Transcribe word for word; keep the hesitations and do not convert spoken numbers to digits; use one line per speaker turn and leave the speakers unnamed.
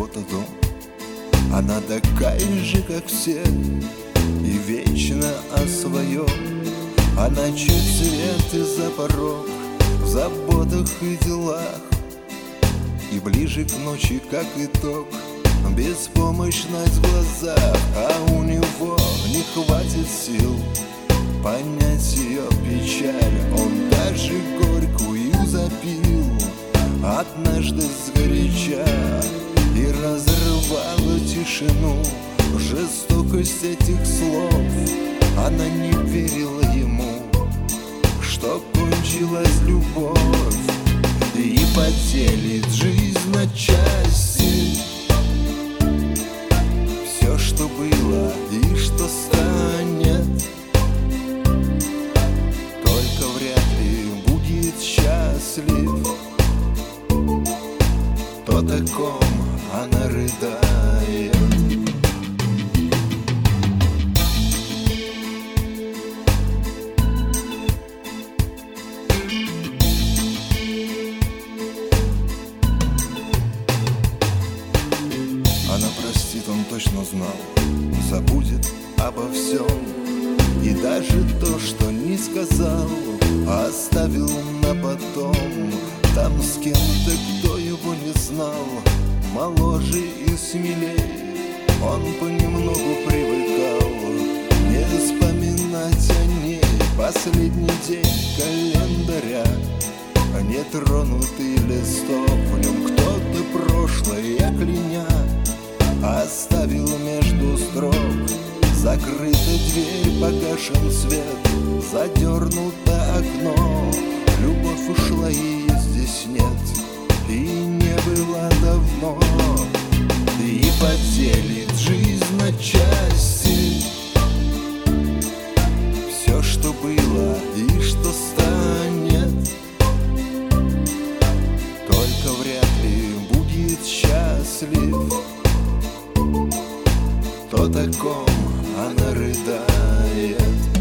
кого-то дом. Она такая же, как все, и вечно о своем. Она чуть свет и за порог, в заботах и делах, и ближе к ночи, как итог, беспомощность в глазах. А у него не хватит сил понять ее печаль. Он даже горькую запил однажды сгоряча и разрывала тишину. Жестокость этих слов, она не верила ему, что кончилась любовь и поделит жизнь на части. Все, что было и что станет, только вряд ли будет счастлив. То, о ком она рыдает. Она простит, он точно знал, забудет обо всем. И даже то, что не сказал, оставил на потом. Там с кем-то, кто его не знал, моложе и смелее, он понемногу привыкал не вспоминать о ней. Последний день календаря, нетронутый листок, в нем кто-то прошлое кляня оставил между строк. Закрыта дверь, погашен свет, задернуто окно. Любовь ушла, ее здесь нет, и не было давно. И поделит жизнь на части. Все, что было и что станет, только вряд ли будет счастлив. То, о ком она рыдает.